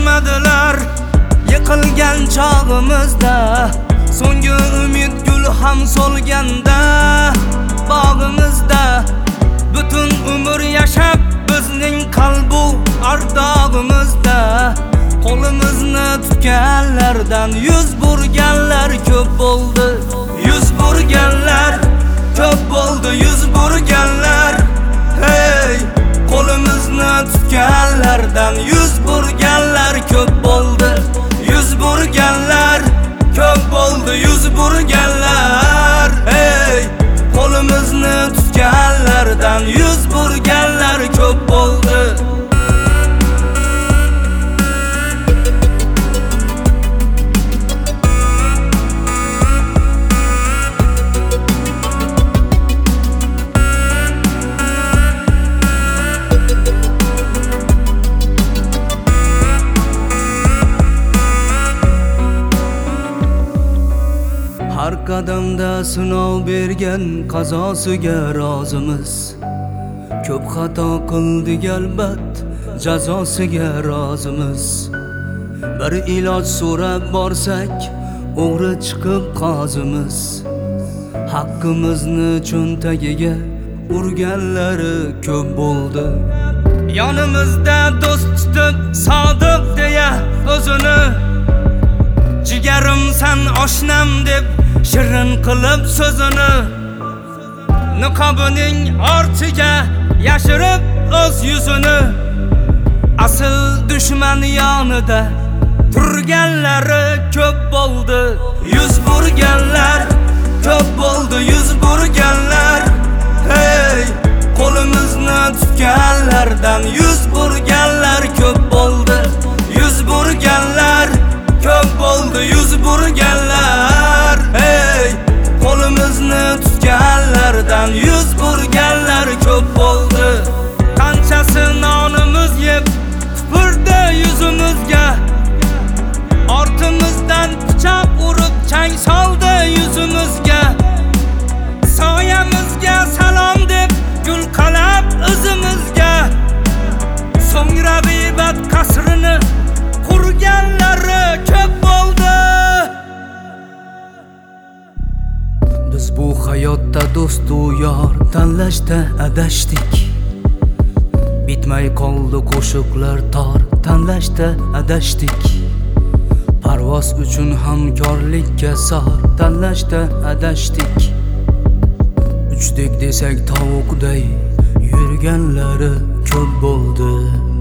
ko'rmadilar yiqilgan chog'imizda. So'nggi umid gul ham so'lganda bog'imizda. Butun umr yashab bizning qalbu ardog'imizda. Qo'limizni tutganlardan yuz burganlar ko'p bo'ldi. Yuz burganlar ko'p bo'ldi, yuz burganlar. Hey, qo'limizni tutganlardan yuz burganlar ko'p bo'ldi. Yuz burganlar ko'p bo'ldi, yuz burganlar. Hey, qo'limizni tutganlardan yuz burganlar ko'p bo'ldi. Har qadamda sinov bergan qazosiga rozimiz. Ko'p xato qildik albat, jazosiga rozimiz. Bir iloj so'rab borsak, o'g'ri chiqib qozimiz. Haqqimizni cho'ntagiga urganlari ko'p bo'ldi. Yonimizda do'st tutib sodiq deya o'zini, jigarim san oshnam deb shirin qilib so'zini, niqobining ortiga yashirib o'z yuzini. Asl dushman yonida turganlari ko'p bo'ldi. Yuz burganlar ko'p bo'ldi, yuz burganlar. Hey, qo'limizni tutganlardan yuz burganlar ko'p bo'ldi. Yuz burganlar ko'p bo'ldi, yuz burganlar. Hey, qo'limizni tutganlardan yuz burganlar ko'p bo'ldi. Qanchasi nonimiz yeb tupurdi yuzimizga. Ortimizdan pichoq urib chang soldi yuzimizga. Soyamizga salom deb gul qalab izimizga. So'ngra g'iybat qasrini qurganlari ko'p bo'ldi. Biz bu hayotda do'stu yor tanlashda adashdik. Bitmay qoldi qo'shiqlar tor tanlashda adashdik. Parvoz uchun hamkorlikka sor tanlashda adashdik. Uchdik desak tovuqday yurganlari ko'p bo'ldi.